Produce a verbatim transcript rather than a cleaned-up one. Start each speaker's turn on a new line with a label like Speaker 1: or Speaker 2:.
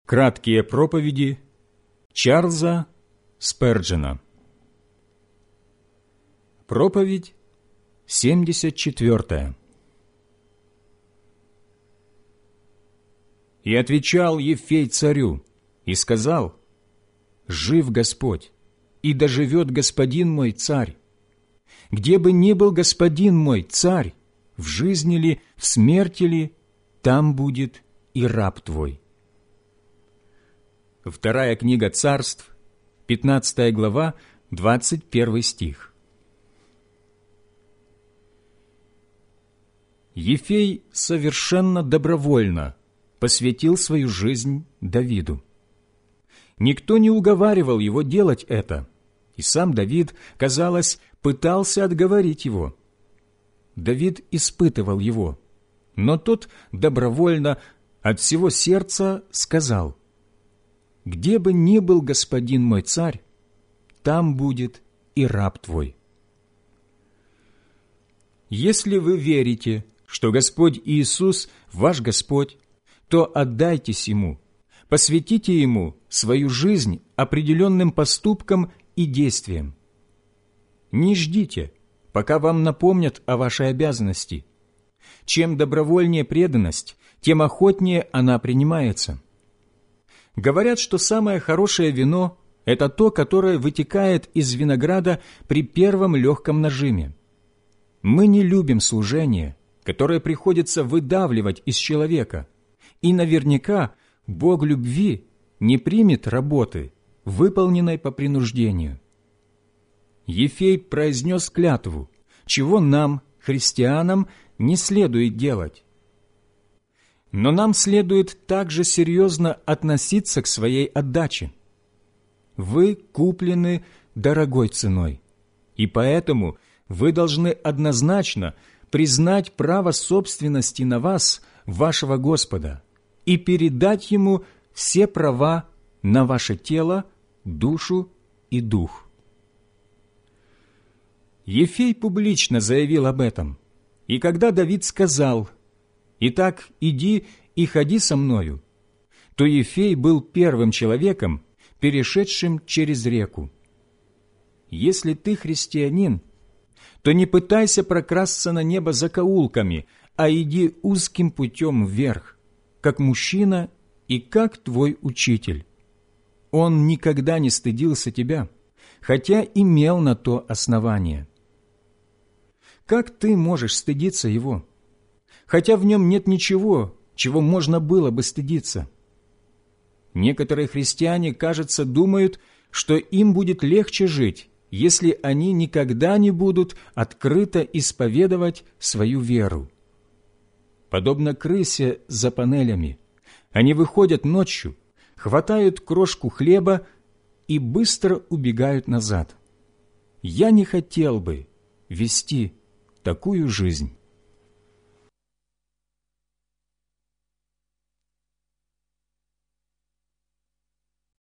Speaker 1: Краткие проповеди Чарльза Сперджена. Проповедь семьдесят четвёртая. «И отвечал Ефей царю, и сказал: Жив Господь, и доживет господин мой царь. Где бы ни был господин мой царь, в жизни ли, в смерти ли, там будет и раб твой». Вторая книга Царств, пятнадцатая глава, двадцать первый стих. Ефей совершенно добровольно посвятил свою жизнь Давиду. Никто не уговаривал его делать это, и сам Давид, казалось, пытался отговорить его. Давид испытывал его, но тот добровольно от всего сердца сказал: «Где бы ни был господин мой царь, там будет и раб твой». Если вы верите, что Господь Иисус ваш Господь, то отдайтесь Ему, посвятите Ему свою жизнь определенным поступкам и действиям. Не ждите, пока вам напомнят о вашей обязанности. Чем добровольнее преданность, тем охотнее она принимается. Говорят, что самое хорошее вино – это то, которое вытекает из винограда при первом легком нажиме. Мы не любим служение, которое приходится выдавливать из человека, и наверняка Бог любви не примет работы, выполненной по принуждению. Ефей произнес клятву, чего нам, христианам, не следует делать. Но нам следует также серьезно относиться к своей отдаче. Вы куплены дорогой ценой, и поэтому вы должны однозначно признать право собственности на вас, вашего Господа, и передать Ему все права на ваше тело, душу и дух. Ефей публично заявил об этом, и когда Давид сказал: «Итак, иди и ходи со мною», то Ефей был первым человеком, перешедшим через реку. Если ты христианин, то не пытайся прокрасться на небо закоулками, а иди узким путем вверх, как мужчина и как твой учитель. Он никогда не стыдился тебя, хотя имел на то основание. Как ты можешь стыдиться его, хотя в нем нет ничего, чего можно было бы стыдиться? Некоторые христиане, кажется, думают, что им будет легче жить, если они никогда не будут открыто исповедовать свою веру. Подобно крысе за панелями, они выходят ночью, хватают крошку хлеба и быстро убегают назад. Я не хотел бы вести такую жизнь.